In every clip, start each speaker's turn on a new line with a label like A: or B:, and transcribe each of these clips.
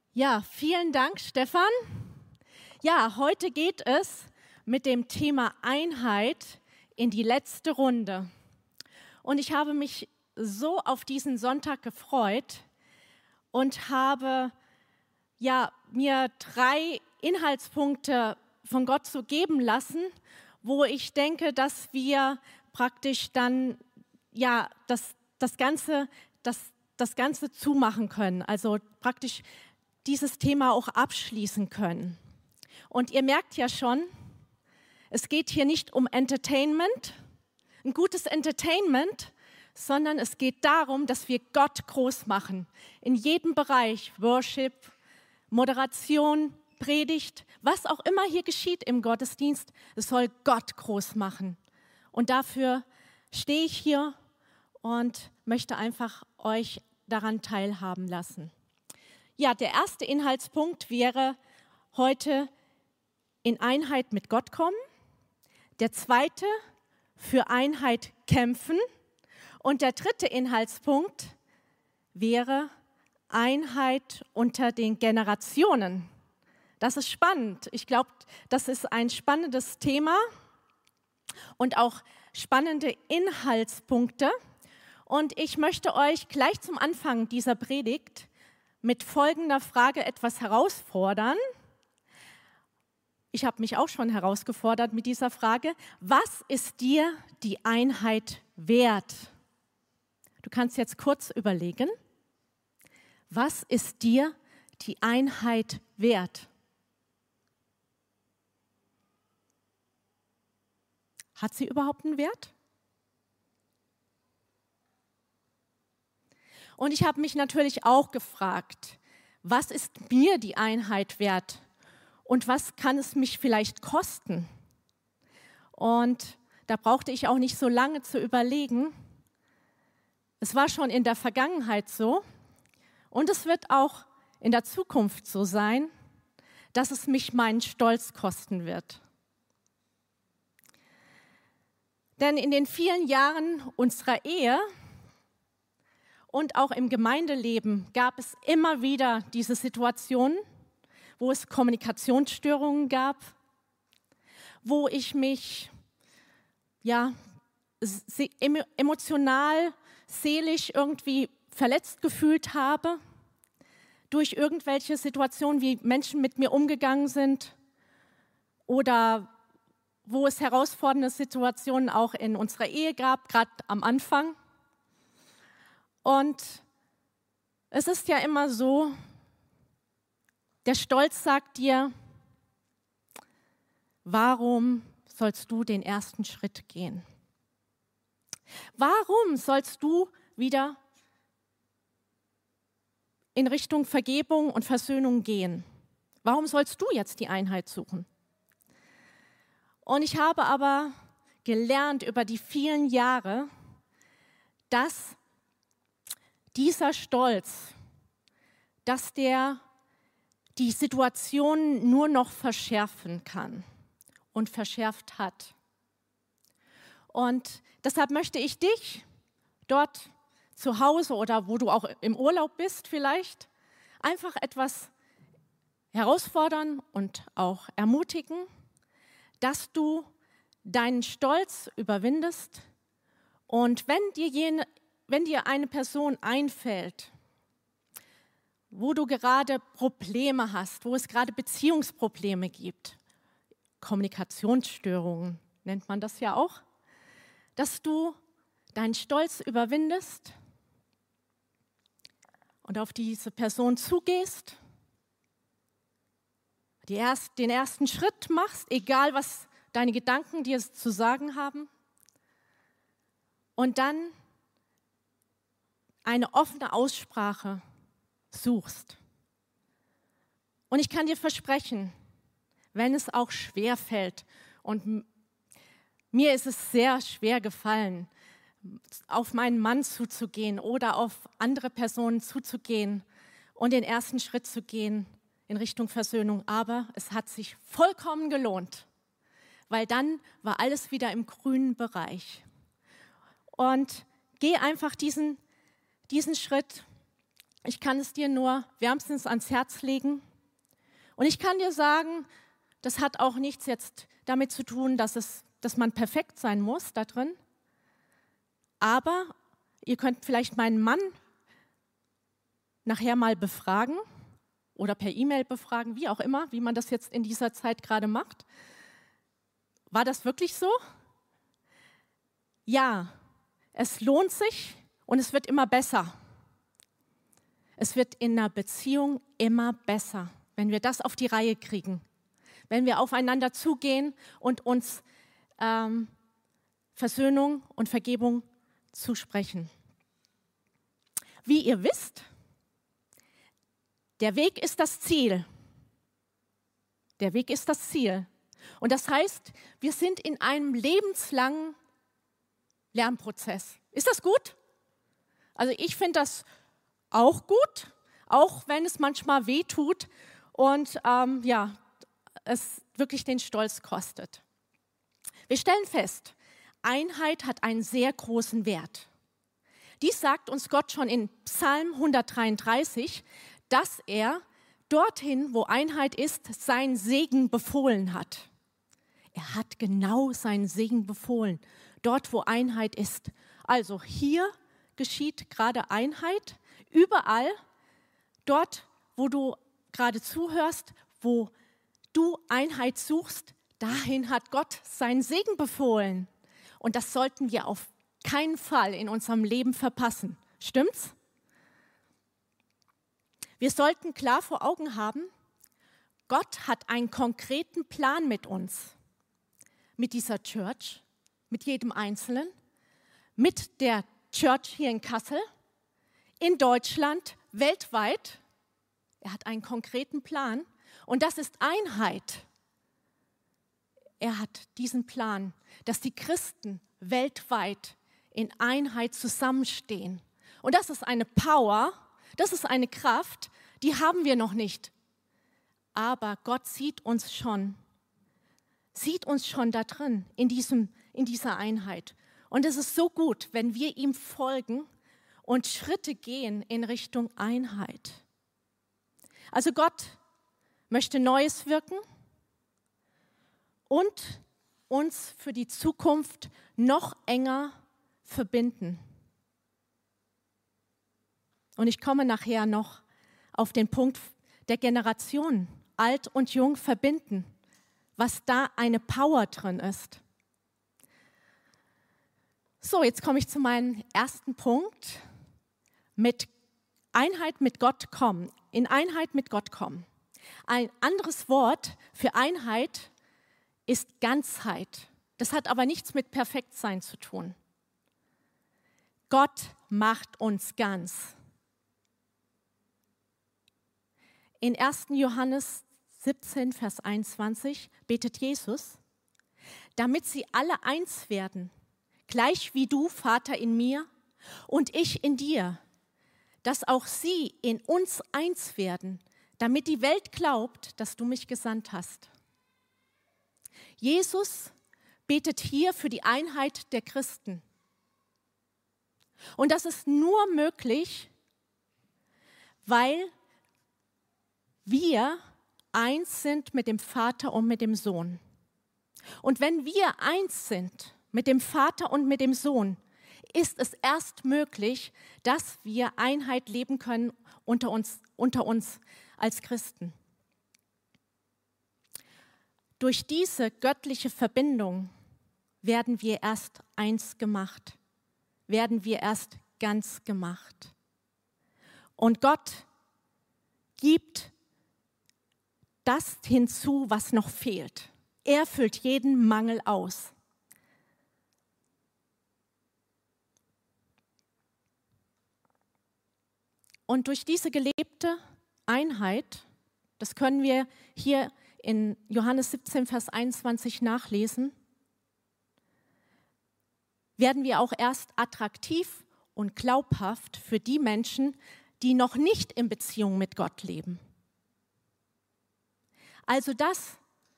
A: Ja, vielen Dank, Stefan. Ja, heute geht es mit dem Thema Einheit in die letzte Runde. Und ich habe mich so auf diesen Sonntag gefreut und habe mir 3 Inhaltspunkte von Gott so geben lassen, wo ich denke, dass wir praktisch dann das Ganze zumachen können, also praktisch dieses Thema auch abschließen können. Und ihr merkt ja schon, es geht hier nicht um Entertainment, ein gutes Entertainment, sondern es geht darum, dass wir Gott groß machen. In jedem Bereich, Worship, Moderation, Predigt, was auch immer hier geschieht im Gottesdienst, es soll Gott groß machen. Und dafür stehe ich hier und möchte einfach euch daran teilhaben lassen. Ja, der erste Inhaltspunkt wäre heute in Einheit mit Gott kommen. Der zweite, für Einheit kämpfen. Und der dritte Inhaltspunkt wäre Einheit unter den Generationen. Das ist spannend. Ich glaube, das ist ein spannendes Thema und auch spannende Inhaltspunkte. Und ich möchte euch gleich zum Anfang dieser Predigt mit folgender Frage etwas herausfordern. Ich habe mich auch schon herausgefordert mit dieser Frage. Was ist dir die Einheit wert? Du kannst jetzt kurz überlegen. Was ist dir die Einheit wert? Hat sie überhaupt einen Wert? Und ich habe mich natürlich auch gefragt, was ist mir die Einheit wert und was kann es mich vielleicht kosten? Und da brauchte ich auch nicht so lange zu überlegen. Es war schon in der Vergangenheit so und es wird auch in der Zukunft so sein, dass es mich meinen Stolz kosten wird. Denn in den vielen Jahren unserer Ehe und auch im Gemeindeleben gab es immer wieder diese Situationen, wo es Kommunikationsstörungen gab, wo ich mich emotional, seelisch irgendwie verletzt gefühlt habe durch irgendwelche Situationen, wie Menschen mit mir umgegangen sind oder wo es herausfordernde Situationen auch in unserer Ehe gab, gerade am Anfang. Und es ist ja immer so, der Stolz sagt dir, warum sollst du den ersten Schritt gehen? Warum sollst du wieder in Richtung Vergebung und Versöhnung gehen? Warum sollst du jetzt die Einheit suchen? Und ich habe aber gelernt über die vielen Jahre, dass dieser Stolz, dass der die Situation nur noch verschärfen kann und verschärft hat. Und deshalb möchte ich dich dort zu Hause oder wo du auch im Urlaub bist vielleicht, einfach etwas herausfordern und auch ermutigen, dass du deinen Stolz überwindest und wenn dir eine Person einfällt, wo du gerade Probleme hast, wo es gerade Beziehungsprobleme gibt, Kommunikationsstörungen nennt man das ja auch, dass du deinen Stolz überwindest und auf diese Person zugehst, den ersten Schritt machst, egal was deine Gedanken dir zu sagen haben, und dann eine offene Aussprache suchst. Und ich kann dir versprechen, wenn es auch schwer fällt, und mir ist es sehr schwer gefallen, auf meinen Mann zuzugehen oder auf andere Personen zuzugehen und den ersten Schritt zu gehen in Richtung Versöhnung. Aber es hat sich vollkommen gelohnt, weil dann war alles wieder im grünen Bereich. Und geh einfach diesen Schritt, Ich kann es dir nur wärmstens ans Herz legen. Und ich kann dir sagen, das hat auch nichts jetzt damit zu tun, dass man perfekt sein muss da drin. Aber ihr könnt vielleicht meinen Mann nachher mal befragen oder per E-Mail befragen, wie auch immer, wie man das jetzt in dieser Zeit gerade macht. War das wirklich so? Ja, es lohnt sich und es wird immer besser. Es wird in einer Beziehung immer besser, wenn wir das auf die Reihe kriegen. Wenn wir aufeinander zugehen und uns Versöhnung und Vergebung zusprechen. Wie ihr wisst, der Weg ist das Ziel. Der Weg ist das Ziel. Und das heißt, wir sind in einem lebenslangen Lernprozess. Ist das gut? Also ich finde das auch gut, auch wenn es manchmal weh tut und es wirklich den Stolz kostet. Wir stellen fest, Einheit hat einen sehr großen Wert. Dies sagt uns Gott schon in Psalm 133, dass er dorthin, wo Einheit ist, seinen Segen befohlen hat. Er hat genau seinen Segen befohlen, dort, wo Einheit ist. Also hier geschieht gerade Einheit, überall, dort, wo du gerade zuhörst, wo du Einheit suchst, dahin hat Gott seinen Segen befohlen. Und das sollten wir auf keinen Fall in unserem Leben verpassen. Stimmt's? Wir sollten klar vor Augen haben, Gott hat einen konkreten Plan mit uns, mit dieser Church, mit jedem Einzelnen, mit der Church hier in Kassel, in Deutschland, weltweit. Er hat einen konkreten Plan und das ist Einheit. Er hat diesen Plan, dass die Christen weltweit in Einheit zusammenstehen. Und das ist eine Power, das ist eine Kraft, die haben wir noch nicht. Aber Gott sieht uns schon da drin, in dieser Einheit. Und es ist so gut, wenn wir ihm folgen und Schritte gehen in Richtung Einheit. Also Gott möchte Neues wirken und uns für die Zukunft noch enger verbinden. Und ich komme nachher noch auf den Punkt der Generation, alt und jung verbinden, was da eine Power drin ist. So, jetzt komme ich zu meinem ersten Punkt, mit Einheit mit Gott kommen, in Einheit mit Gott kommen. Ein anderes Wort für Einheit ist Ganzheit. Das hat aber nichts mit Perfektsein zu tun. Gott macht uns ganz. In 1. Johannes 17, Vers 21 betet Jesus, damit sie alle eins werden, gleich wie du, Vater, in mir und ich in dir, dass auch sie in uns eins werden, damit die Welt glaubt, dass du mich gesandt hast. Jesus betet hier für die Einheit der Christen. Und das ist nur möglich, weil wir eins sind mit dem Vater und mit dem Sohn. Und wenn wir eins sind mit dem Vater und mit dem Sohn, ist es erst möglich, dass wir Einheit leben können unter uns als Christen. Durch diese göttliche Verbindung werden wir erst eins gemacht, werden wir erst ganz gemacht. Und Gott gibt das hinzu, was noch fehlt. Er füllt jeden Mangel aus. Und durch diese gelebte Einheit, das können wir hier in Johannes 17, Vers 21 nachlesen, werden wir auch erst attraktiv und glaubhaft für die Menschen, die noch nicht in Beziehung mit Gott leben. Also das,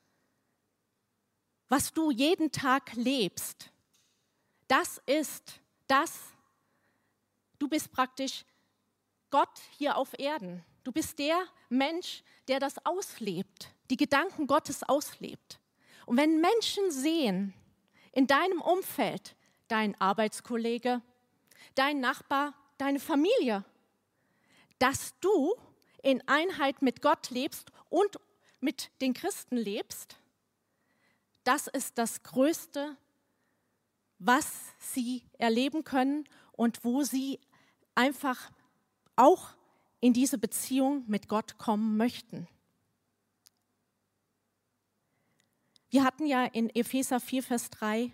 A: was du jeden Tag lebst, du bist praktisch Gott hier auf Erden. Du bist der Mensch, der das auslebt, die Gedanken Gottes auslebt. Und wenn Menschen sehen, in deinem Umfeld, dein Arbeitskollege, dein Nachbar, deine Familie, dass du in Einheit mit Gott lebst und mit den Christen lebst, das ist das Größte, was sie erleben können und wo sie einfach auch in diese Beziehung mit Gott kommen möchten. Wir hatten ja in Epheser 4, Vers 3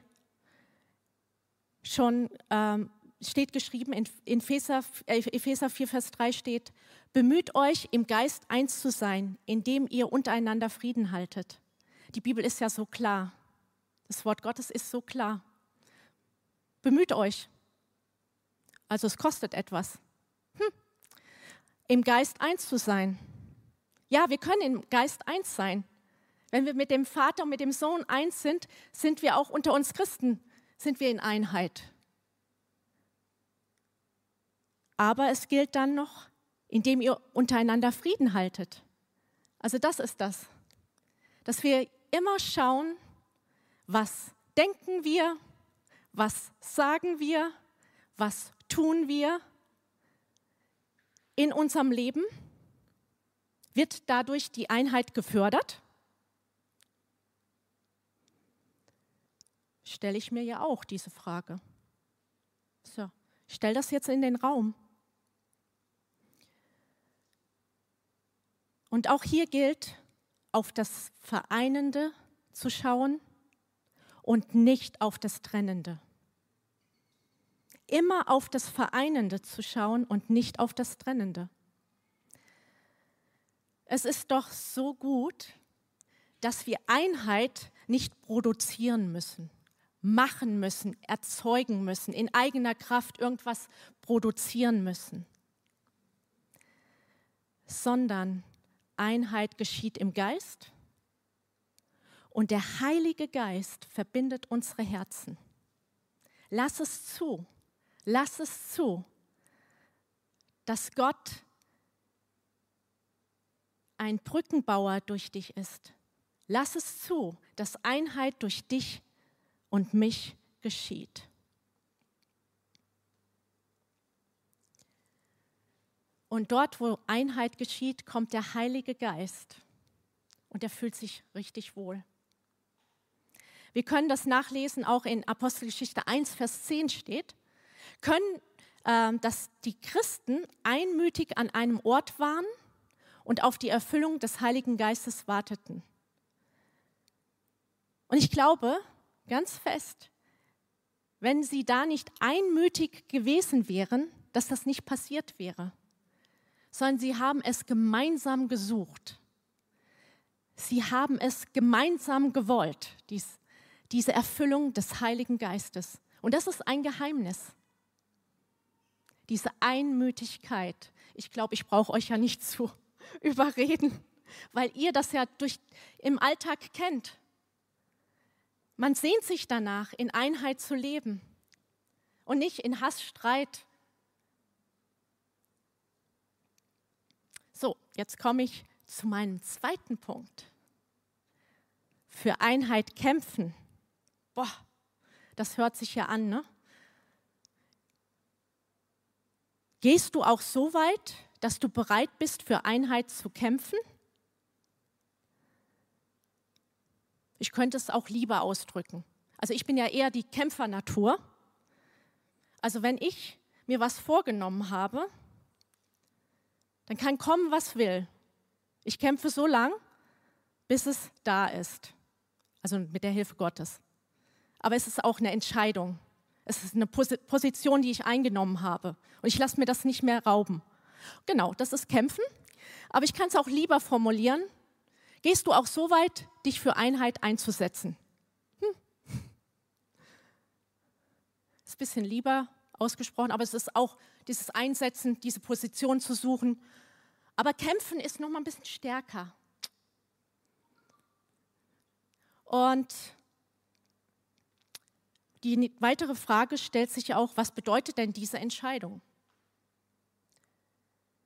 A: schon, steht geschrieben, in Epheser 4, Vers 3 steht, bemüht euch, im Geist eins zu sein, indem ihr untereinander Frieden haltet. Die Bibel ist ja so klar. Das Wort Gottes ist so klar. Bemüht euch. Also es kostet etwas. Im Geist eins zu sein. Ja, wir können im Geist eins sein. Wenn wir mit dem Vater und mit dem Sohn eins sind, sind wir auch unter uns Christen, sind wir in Einheit. Aber es gilt dann noch, indem ihr untereinander Frieden haltet. Also das ist das. Dass wir immer schauen, was denken wir, was sagen wir, was tun wir in unserem Leben. Wird dadurch die Einheit gefördert? Stelle ich mir ja auch diese Frage. So, ich stelle das jetzt in den Raum. Und auch hier gilt, auf das Vereinende zu schauen und nicht auf das Trennende. Immer auf das Vereinende zu schauen und nicht auf das Trennende. Es ist doch so gut, dass wir Einheit nicht produzieren müssen, machen müssen, erzeugen müssen, in eigener Kraft irgendwas produzieren müssen, sondern Einheit geschieht im Geist und der Heilige Geist verbindet unsere Herzen. Lass es zu, dass Gott ein Brückenbauer durch dich ist. Lass es zu, dass Einheit durch dich und mich geschieht. Und dort, wo Einheit geschieht, kommt der Heilige Geist und er fühlt sich richtig wohl. Wir können das nachlesen, auch in Apostelgeschichte 1, Vers 10 steht, dass die Christen einmütig an einem Ort waren und auf die Erfüllung des Heiligen Geistes warteten. Und ich glaube ganz fest, wenn sie da nicht einmütig gewesen wären, dass das nicht passiert wäre, sondern sie haben es gemeinsam gesucht. Sie haben es gemeinsam gewollt, diese Erfüllung des Heiligen Geistes. Und das ist ein Geheimnis. Diese Einmütigkeit. Ich glaube, ich brauche euch ja nicht zu überreden, weil ihr das ja im Alltag kennt. Man sehnt sich danach, in Einheit zu leben und nicht in Hass, Streit. So, jetzt komme ich zu meinem zweiten Punkt. Für Einheit kämpfen. Boah, das hört sich ja an, ne? Gehst du auch so weit, dass du bereit bist, für Einheit zu kämpfen? Ich könnte es auch lieber ausdrücken. Also ich bin ja eher die Kämpfernatur. Also wenn ich mir was vorgenommen habe, dann kann kommen, was will. Ich kämpfe so lang, bis es da ist. Also mit der Hilfe Gottes. Aber es ist auch eine Entscheidung. Es ist eine Position, die ich eingenommen habe. Und ich lasse mir das nicht mehr rauben. Genau, das ist Kämpfen. Aber ich kann es auch lieber formulieren. Gehst du auch so weit, dich für Einheit einzusetzen? Ist ein bisschen lieber ausgesprochen, aber es ist auch dieses Einsetzen, diese Position zu suchen. Aber Kämpfen ist noch mal ein bisschen stärker. Und die weitere Frage stellt sich auch, was bedeutet denn diese Entscheidung?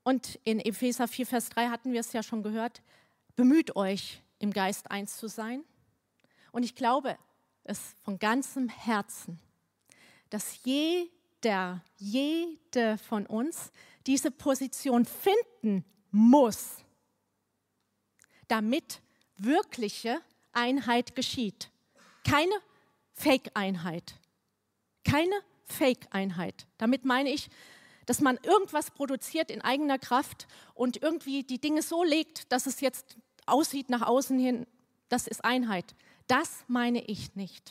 A: Und in Epheser 4, Vers 3 hatten wir es ja schon gehört, bemüht euch, im Geist eins zu sein. Und ich glaube es von ganzem Herzen, dass jede von uns diese Position finden muss, damit wirkliche Einheit geschieht. Keine Fake-Einheit. Keine Fake-Einheit. Damit meine ich, dass man irgendwas produziert in eigener Kraft und irgendwie die Dinge so legt, dass es jetzt aussieht nach außen hin, das ist Einheit. Das meine ich nicht.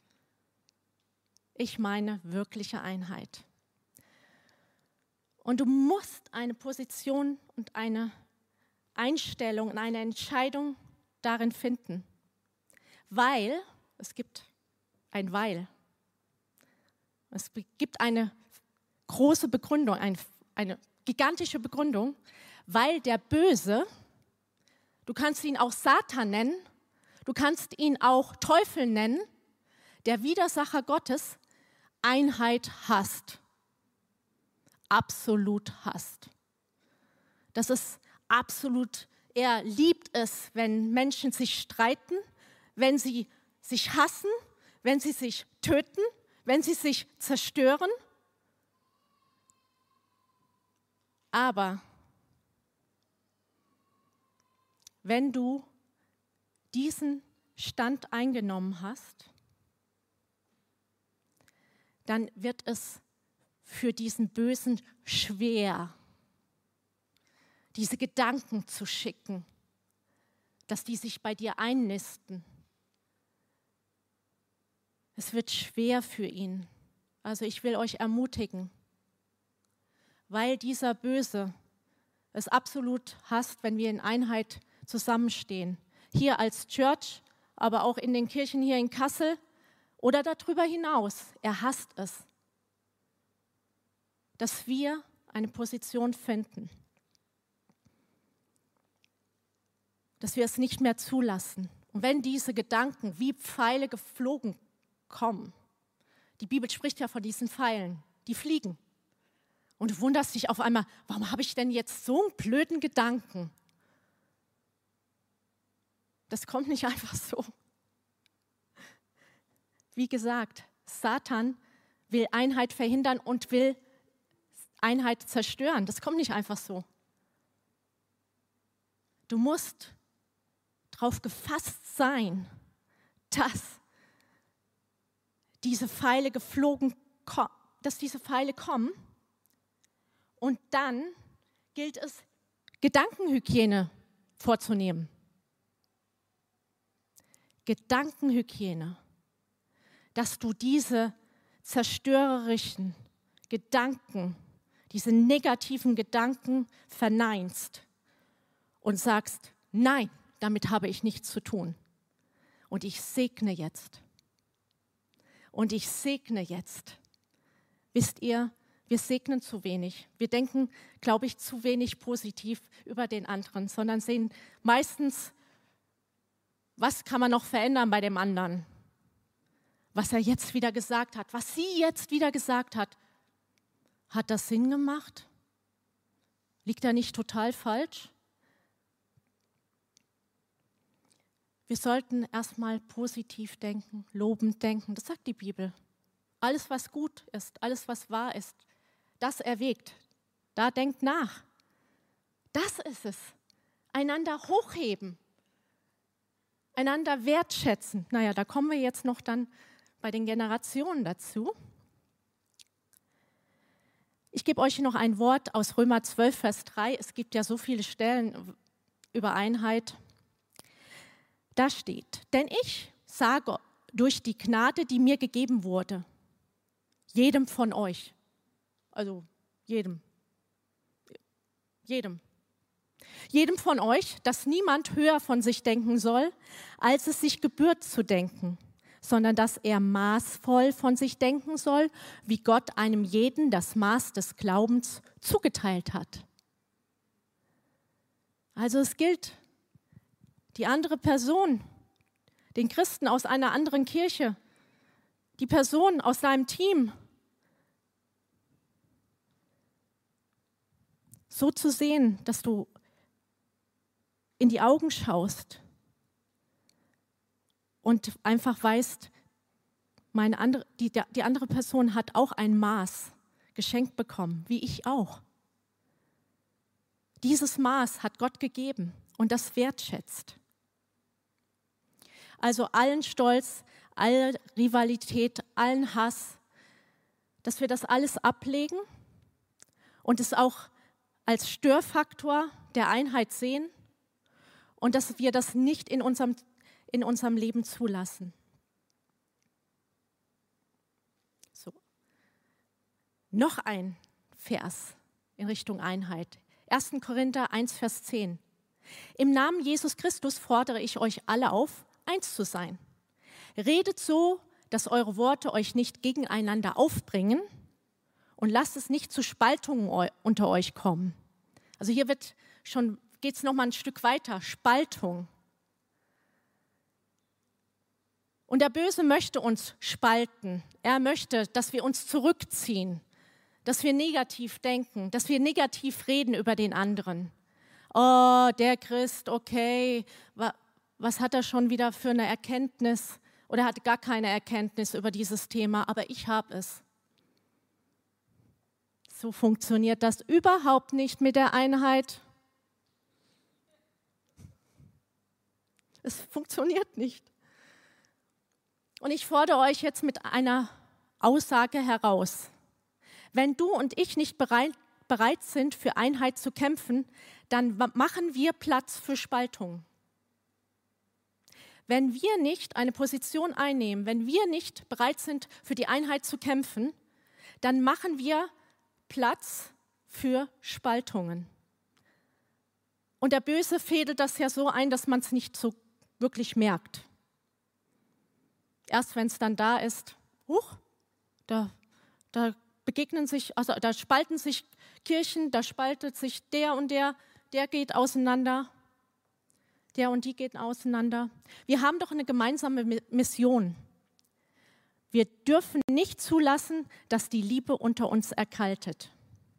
A: Ich meine wirkliche Einheit. Und du musst eine Position und eine Einstellung und eine Entscheidung darin finden. Weil, es gibt ein Weil. Es gibt eine große Begründung, eine gigantische Begründung, weil der Böse, du kannst ihn auch Satan nennen, du kannst ihn auch Teufel nennen, der Widersacher Gottes, Einheit hasst. Absolut hasst. Das ist absolut, er liebt es, wenn Menschen sich streiten, wenn sie sich hassen, wenn sie sich töten, wenn sie sich zerstören. Aber wenn du diesen Stand eingenommen hast, dann wird es für diesen Bösen schwer, diese Gedanken zu schicken, dass die sich bei dir einnisten. Es wird schwer für ihn. Also ich will euch ermutigen, weil dieser Böse es absolut hasst, wenn wir in Einheit zusammenstehen. Hier als Church, aber auch in den Kirchen hier in Kassel oder darüber hinaus. Er hasst es, dass wir eine Position finden, dass wir es nicht mehr zulassen. Und wenn diese Gedanken wie Pfeile geflogen kommen, die Bibel spricht ja von diesen Pfeilen, die fliegen. Und du wunderst dich auf einmal, warum habe ich denn jetzt so einen blöden Gedanken? Das kommt nicht einfach so. Wie gesagt, Satan will Einheit verhindern und will Einheit zerstören. Das kommt nicht einfach so. Du musst darauf gefasst sein, dass diese Pfeile kommen. Und dann gilt es, Gedankenhygiene vorzunehmen. Gedankenhygiene. Dass du diese zerstörerischen Gedanken, diese negativen Gedanken verneinst und sagst, nein, damit habe ich nichts zu tun. Und ich segne jetzt. Und ich segne jetzt. Wisst ihr, wir segnen zu wenig. Wir denken, glaube ich, zu wenig positiv über den anderen, sondern sehen meistens, was kann man noch verändern bei dem anderen? Was er jetzt wieder gesagt hat, was sie jetzt wieder gesagt hat. Hat das Sinn gemacht? Liegt er nicht total falsch? Wir sollten erstmal positiv denken, lobend denken. Das sagt die Bibel. Alles, was gut ist, alles, was wahr ist, das erwägt. Da denkt nach. Das ist es. Einander hochheben. Einander wertschätzen. Naja, da kommen wir jetzt noch dann bei den Generationen dazu. Ich gebe euch noch ein Wort aus Römer 12, Vers 3. Es gibt ja so viele Stellen über Einheit. Da steht, denn ich sage durch die Gnade, die mir gegeben wurde, jedem von euch, also jedem von euch, dass niemand höher von sich denken soll, als es sich gebührt zu denken, sondern dass er maßvoll von sich denken soll, wie Gott einem jeden das Maß des Glaubens zugeteilt hat. Also es gilt, die andere Person, den Christen aus einer anderen Kirche, die Person aus seinem Team, so zu sehen, dass du in die Augen schaust und einfach weißt, die andere Person hat auch ein Maß geschenkt bekommen, wie ich auch. Dieses Maß hat Gott gegeben und das wertschätzt. Also allen Stolz, alle Rivalität, allen Hass, dass wir das alles ablegen und es auch als Störfaktor der Einheit sehen und dass wir das nicht in unserem Leben zulassen. So. Noch ein Vers in Richtung Einheit. 1. Korinther 1, Vers 10. Im Namen Jesus Christus fordere ich euch alle auf, eins zu sein. Redet so, dass eure Worte euch nicht gegeneinander aufbringen und lasst es nicht zu Spaltungen unter euch kommen. Also hier geht es noch mal ein Stück weiter, Spaltung. Und der Böse möchte uns spalten. Er möchte, dass wir uns zurückziehen, dass wir negativ denken, dass wir negativ reden über den anderen. Oh, der Christ, okay, was hat er schon wieder für eine Erkenntnis? Oder hat gar keine Erkenntnis über dieses Thema, aber ich habe es. So funktioniert das überhaupt nicht mit der Einheit. Es funktioniert nicht. Und ich fordere euch jetzt mit einer Aussage heraus. Wenn du und ich nicht bereit sind, für Einheit zu kämpfen, dann machen wir Platz für Spaltung. Wenn wir nicht eine Position einnehmen, wenn wir nicht bereit sind, für die Einheit zu kämpfen, dann machen wir Platz für Spaltungen. Und der Böse fädelt das ja so ein, dass man es nicht so wirklich merkt. Erst wenn es dann da ist, da spalten sich Kirchen, da spaltet sich der und der geht auseinander, der und die geht auseinander. Wir haben doch eine gemeinsame Mission. Wir dürfen nicht zulassen, dass die Liebe unter uns erkaltet.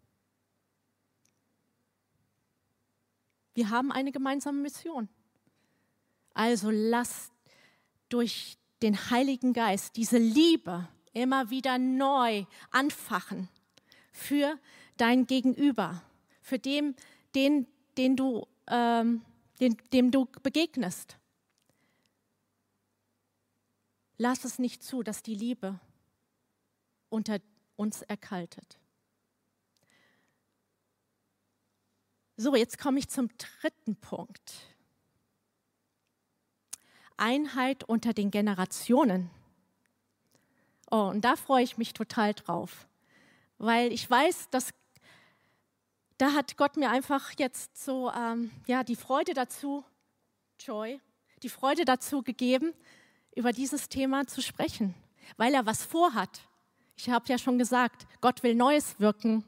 A: Wir haben eine gemeinsame Mission. Also lass durch den Heiligen Geist diese Liebe immer wieder neu anfachen für dein Gegenüber, für dem du begegnest. Lass es nicht zu, dass die Liebe unter uns erkaltet. So, jetzt komme ich zum dritten Punkt. Einheit unter den Generationen. Oh, und da freue ich mich total drauf, weil ich weiß, dass da hat Gott mir einfach jetzt so die Freude dazu, die Freude dazu gegeben, über dieses Thema zu sprechen, weil er was vorhat. Ich habe ja schon gesagt, Gott will Neues wirken.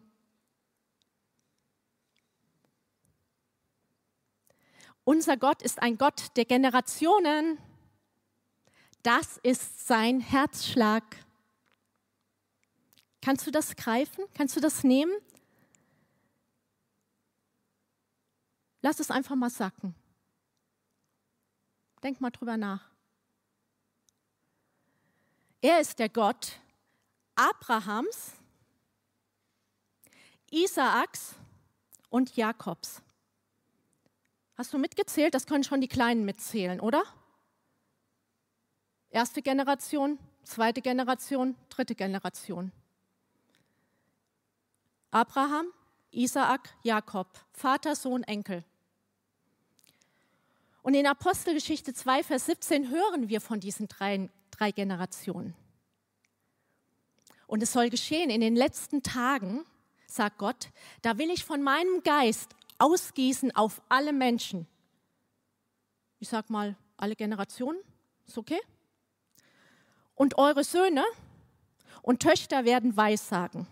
A: Unser Gott ist ein Gott der Generationen. Das ist sein Herzschlag. Kannst du das greifen? Kannst du das nehmen? Lass es einfach mal sacken. Denk mal drüber nach. Er ist der Gott Abrahams, Isaaks und Jakobs. Hast du mitgezählt? Das können schon die Kleinen mitzählen, oder? Erste Generation, zweite Generation, dritte Generation. Abraham, Isaak, Jakob, Vater, Sohn, Enkel. Und in Apostelgeschichte 2, Vers 17 hören wir von diesen drei Generationen. Und es soll geschehen in den letzten Tagen, sagt Gott, da will ich von meinem Geist ausgießen auf alle Menschen. Ich sag mal, alle Generationen, ist okay? Und eure Söhne und Töchter werden Weissagen.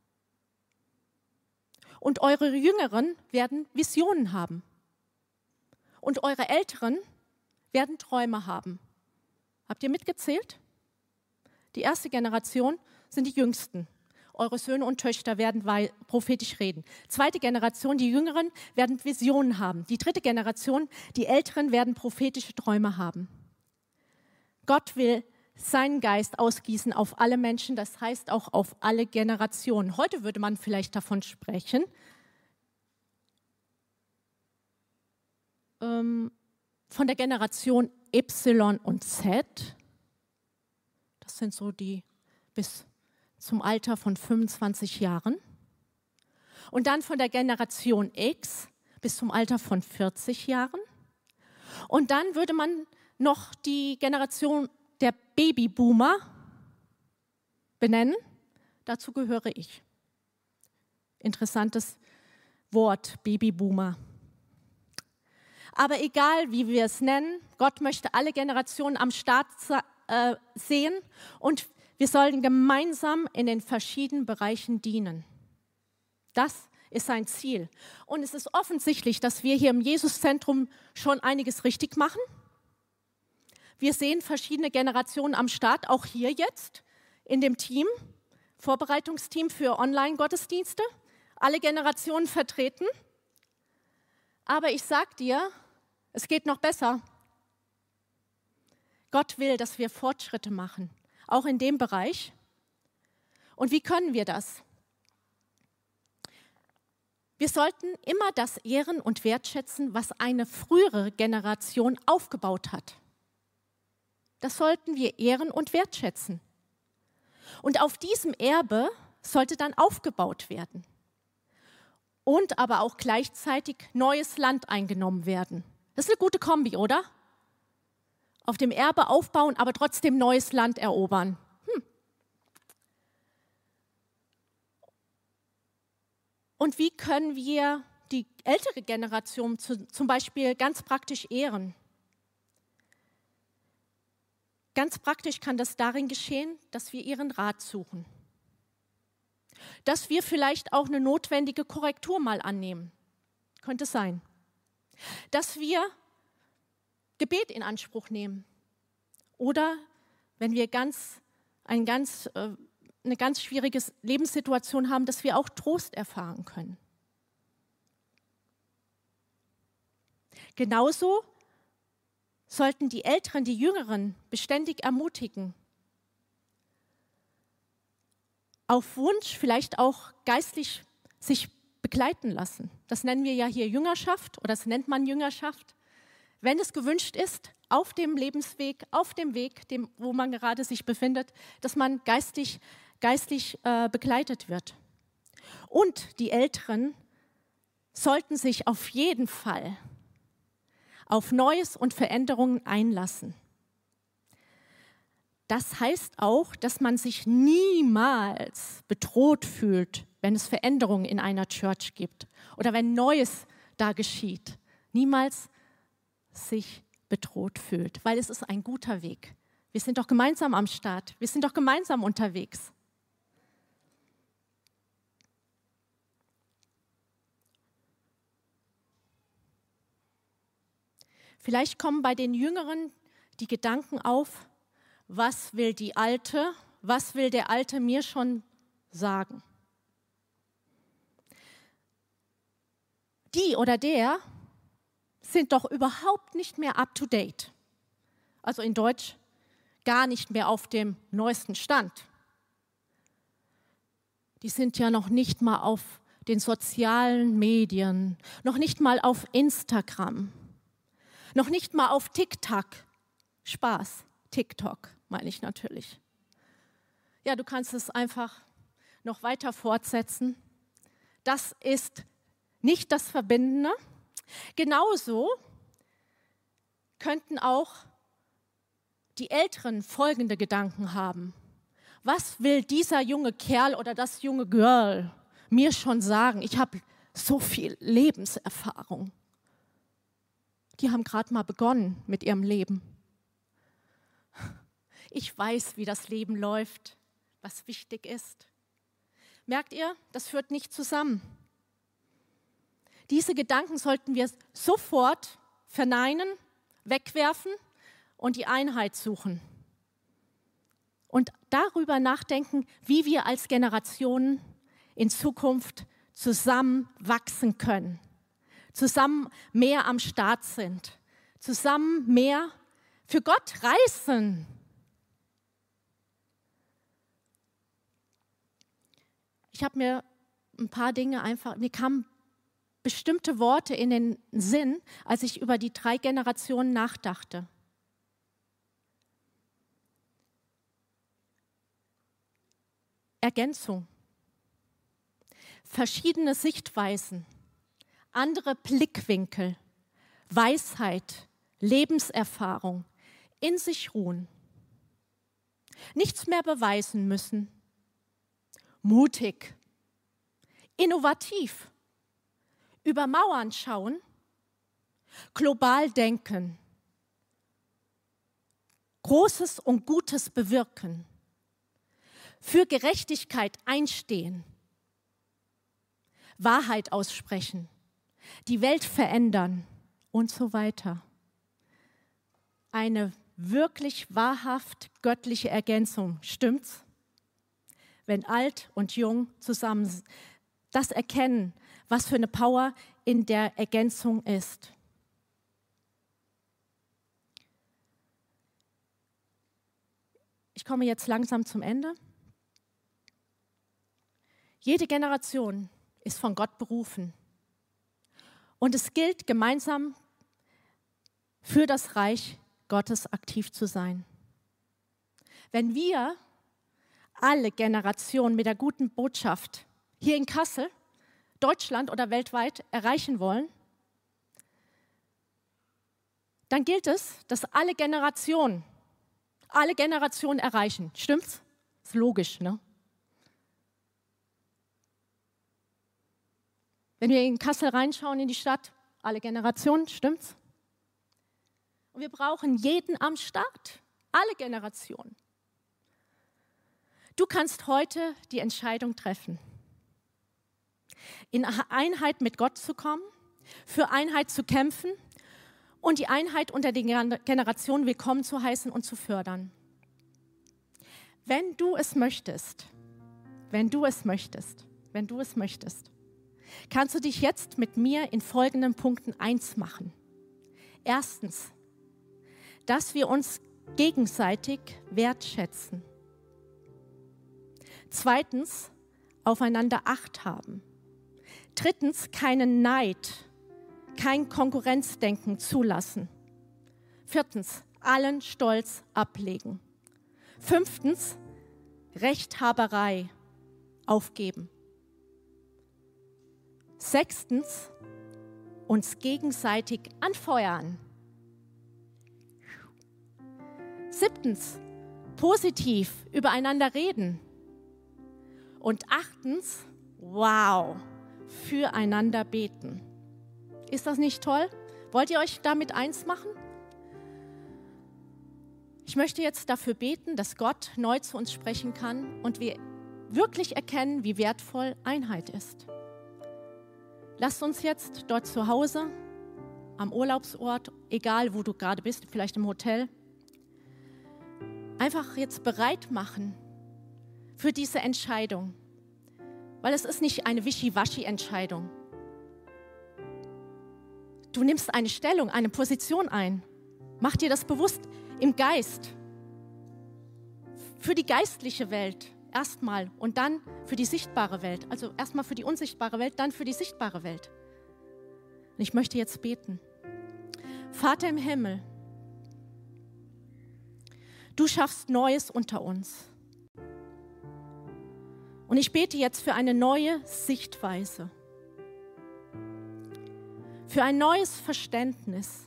A: Und eure Jüngeren werden Visionen haben. Und eure Älteren werden Träume haben. Habt ihr mitgezählt? Die erste Generation sind die Jüngsten. eure Söhne und Töchter werden prophetisch reden. Zweite Generation, die Jüngeren, werden Visionen haben. Die dritte Generation, die Älteren, werden prophetische Träume haben. Gott will seinen Geist ausgießen auf alle Menschen, das heißt auch auf alle Generationen. Heute würde man vielleicht davon sprechen, von der Generation Y und Z. Das sind so die bis zum Alter von 25 Jahren. Und dann von der Generation X bis zum Alter von 40 Jahren. Und dann würde man noch die Generation der Babyboomer benennen. Dazu gehöre ich. Interessantes Wort, Babyboomer. Aber egal, wie wir es nennen, Gott möchte alle Generationen am Start sehen und wir sollen gemeinsam in den verschiedenen Bereichen dienen. Das ist sein Ziel. Und es ist offensichtlich, dass wir hier im Jesuszentrum schon einiges richtig machen. Wir sehen verschiedene Generationen am Start, auch hier jetzt in dem Team, Vorbereitungsteam für Online-Gottesdienste, alle Generationen vertreten. Aber ich sage dir, es geht noch besser. Gott will, dass wir Fortschritte machen, auch in dem Bereich. Und wie können wir das? Wir sollten immer das ehren und wertschätzen, was eine frühere Generation aufgebaut hat. Das sollten wir ehren und wertschätzen. Und auf diesem Erbe sollte dann aufgebaut werden. Und aber auch gleichzeitig neues Land eingenommen werden. Das ist eine gute Kombi, oder? Auf dem Erbe aufbauen, aber trotzdem neues Land erobern. Und wie können wir die ältere Generation zum Beispiel ganz praktisch ehren? Ganz praktisch kann das darin geschehen, dass wir ihren Rat suchen. Dass wir vielleicht auch eine notwendige Korrektur mal annehmen. Könnte sein. Dass wir Gebet in Anspruch nehmen. Oder wenn wir eine ganz schwierige Lebenssituation haben, dass wir auch Trost erfahren können. Genauso sollten die Älteren, die Jüngeren beständig ermutigen, auf Wunsch vielleicht auch geistlich sich begleiten lassen. Das nennen wir ja hier Jüngerschaft oder das nennt man Jüngerschaft. Wenn es gewünscht ist, auf dem Lebensweg, auf dem Weg, wo man gerade sich befindet, dass man geistlich begleitet wird. Und die Älteren sollten sich auf jeden Fall auf Neues und Veränderungen einlassen. Das heißt auch, dass man sich niemals bedroht fühlt, wenn es Veränderungen in einer Church gibt oder wenn Neues da geschieht. Niemals sich bedroht fühlt, weil es ist ein guter Weg. Wir sind doch gemeinsam am Start, wir sind doch gemeinsam unterwegs. Vielleicht kommen bei den Jüngeren die Gedanken auf, was will die Alte, was will der Alte mir schon sagen? Die oder der sind doch überhaupt nicht mehr up to date. Also in Deutsch gar nicht mehr auf dem neuesten Stand. Die sind ja noch nicht mal auf den sozialen Medien, noch nicht mal auf Instagram, noch nicht mal auf TikTok. Spaß, TikTok meine ich natürlich. Ja, du kannst es einfach noch weiter fortsetzen. Das ist nicht das Verbindende. Genauso könnten auch die Älteren folgende Gedanken haben. Was will dieser junge Kerl oder das junge Girl mir schon sagen? Ich habe so viel Lebenserfahrung. Die haben gerade mal begonnen mit ihrem Leben. Ich weiß, wie das Leben läuft, was wichtig ist. Merkt ihr, das führt nicht zusammen. Diese Gedanken sollten wir sofort verneinen, wegwerfen und die Einheit suchen. und darüber nachdenken, wie wir als Generation in Zukunft zusammen wachsen können, zusammen mehr am Start sind, zusammen mehr für Gott reisen. Ich habe mir ein paar Dinge mir kamen bestimmte Worte in den Sinn, als ich über die 3 Generationen nachdachte. Ergänzung, verschiedene Sichtweisen, andere Blickwinkel, Weisheit, Lebenserfahrung, in sich ruhen, nichts mehr beweisen müssen, mutig, innovativ, über Mauern schauen, global denken, Großes und Gutes bewirken, für Gerechtigkeit einstehen, Wahrheit aussprechen, die Welt verändern und so weiter. Eine wirklich wahrhaft göttliche Ergänzung, stimmt's? Wenn alt und jung zusammen das erkennen, was für eine Power in der Ergänzung ist. Ich komme jetzt langsam zum Ende. Jede Generation ist von Gott berufen. Und es gilt, gemeinsam für das Reich Gottes aktiv zu sein. Wenn wir alle Generationen mit der guten Botschaft hier in Kassel, Deutschland oder weltweit erreichen wollen, dann gilt es, dass alle Generationen erreichen. Stimmt's? Ist logisch, ne? Wenn wir in Kassel reinschauen in die Stadt, alle Generationen, stimmt's? Und wir brauchen jeden am Start, alle Generationen. Du kannst heute die Entscheidung treffen, in Einheit mit Gott zu kommen, für Einheit zu kämpfen und die Einheit unter den Generationen willkommen zu heißen und zu fördern. Wenn du es möchtest, kannst du dich jetzt mit mir in folgenden Punkten eins machen. Erstens, dass wir uns gegenseitig wertschätzen. Zweitens, aufeinander Acht haben. Drittens, keinen Neid, kein Konkurrenzdenken zulassen. Viertens, allen Stolz ablegen. Fünftens, Rechthaberei aufgeben. Sechstens, uns gegenseitig anfeuern. Siebtens, positiv übereinander reden. Und achtens, wow, füreinander beten. Ist das nicht toll? Wollt ihr euch damit eins machen? Ich möchte jetzt dafür beten, dass Gott neu zu uns sprechen kann und wir wirklich erkennen, wie wertvoll Einheit ist. Lasst uns jetzt dort zu Hause, am Urlaubsort, egal wo du gerade bist, vielleicht im Hotel, einfach jetzt bereit machen für diese Entscheidung. Weil es ist nicht eine Wischiwaschi-Entscheidung. Du nimmst eine Stellung, eine Position ein. Mach dir das bewusst im Geist. Für die geistliche Welt erstmal und dann für die sichtbare Welt. Also erstmal für die unsichtbare Welt, dann für die sichtbare Welt. Und ich möchte jetzt beten. Vater im Himmel, du schaffst Neues unter uns. Und ich bete jetzt für eine neue Sichtweise, für ein neues Verständnis,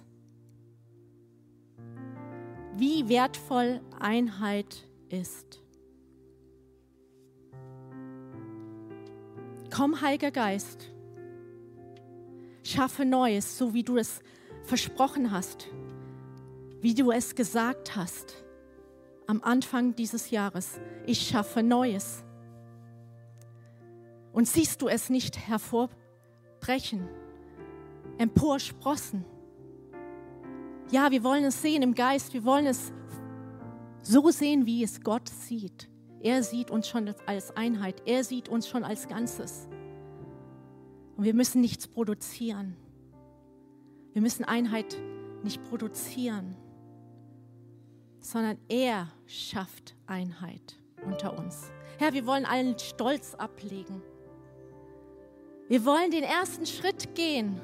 A: wie wertvoll Einheit ist. Komm, Heiliger Geist, schaffe Neues, so wie du es versprochen hast, wie du es gesagt hast am Anfang dieses Jahres. Ich schaffe Neues. Und siehst du es nicht hervorbrechen, emporsprossen? Ja, wir wollen es sehen im Geist, wir wollen es so sehen, wie es Gott sieht. Er sieht uns schon als Einheit. Er sieht uns schon als Ganzes. Und wir müssen nichts produzieren. Wir müssen Einheit nicht produzieren, sondern er schafft Einheit unter uns. Herr, wir wollen allen Stolz ablegen. Wir wollen den ersten Schritt gehen.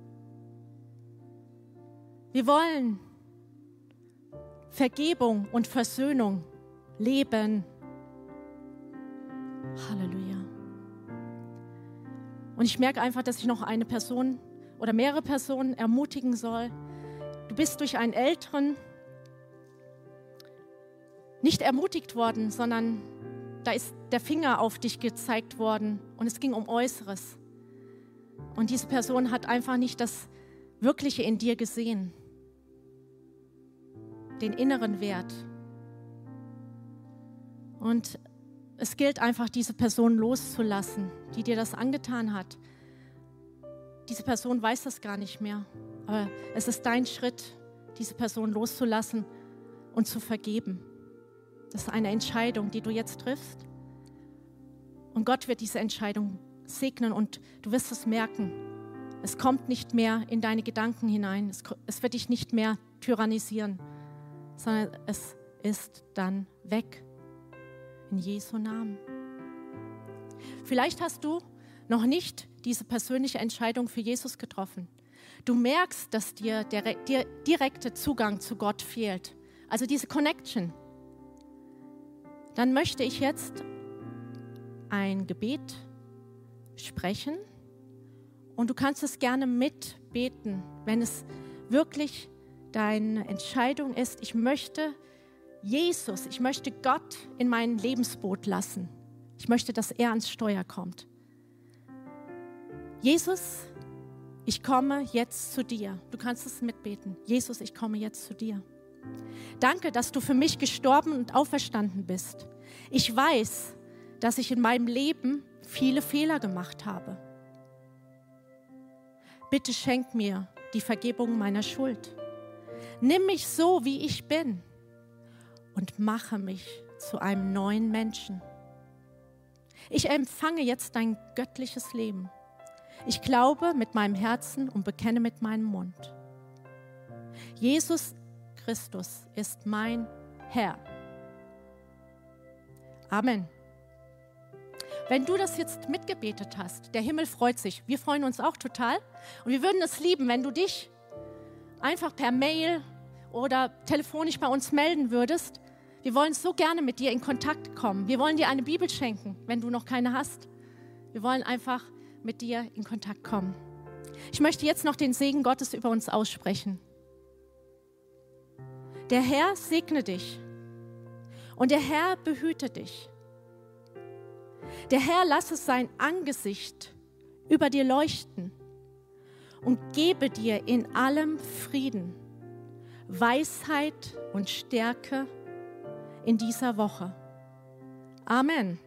A: Wir wollen Vergebung und Versöhnung leben. Halleluja. Und ich merke einfach, dass ich noch eine Person oder mehrere Personen ermutigen soll. Du bist durch einen Älteren nicht ermutigt worden, sondern da ist der Finger auf dich gezeigt worden und es ging um Äußeres. Und diese Person hat einfach nicht das Wirkliche in dir gesehen, den inneren Wert. Und es gilt einfach, diese Person loszulassen, die dir das angetan hat. Diese Person weiß das gar nicht mehr, aber es ist dein Schritt, diese Person loszulassen und zu vergeben. Das ist eine Entscheidung, die du jetzt triffst. Und Gott wird diese Entscheidung segnen und du wirst es merken. Es kommt nicht mehr in deine Gedanken hinein. Es wird dich nicht mehr tyrannisieren, sondern es ist dann weg. In Jesu Namen. Vielleicht hast du noch nicht diese persönliche Entscheidung für Jesus getroffen. Du merkst, dass dir der direkte Zugang zu Gott fehlt. Also diese Connection. Dann möchte ich jetzt ein Gebet sprechen und du kannst es gerne mitbeten, wenn es wirklich deine Entscheidung ist. Ich möchte Gott in mein Lebensboot lassen. Ich möchte, dass er ans Steuer kommt. Jesus, ich komme jetzt zu dir. Du kannst es mitbeten. Jesus, ich komme jetzt zu dir. Danke, dass du für mich gestorben und auferstanden bist. Ich weiß, dass ich in meinem Leben viele Fehler gemacht habe. Bitte schenk mir die Vergebung meiner Schuld. Nimm mich so, wie ich bin und mache mich zu einem neuen Menschen. Ich empfange jetzt dein göttliches Leben. Ich glaube mit meinem Herzen und bekenne mit meinem Mund. Jesus Christus ist mein Herr. Amen. Wenn du das jetzt mitgebetet hast, der Himmel freut sich. Wir freuen uns auch total. Und wir würden es lieben, wenn du dich einfach per Mail oder telefonisch bei uns melden würdest. Wir wollen so gerne mit dir in Kontakt kommen. Wir wollen dir eine Bibel schenken, wenn du noch keine hast. Wir wollen einfach mit dir in Kontakt kommen. Ich möchte jetzt noch den Segen Gottes über uns aussprechen. Der Herr segne dich und der Herr behüte dich. Der Herr lasse sein Angesicht über dir leuchten und gebe dir in allem Frieden, Weisheit und Stärke in dieser Woche. Amen.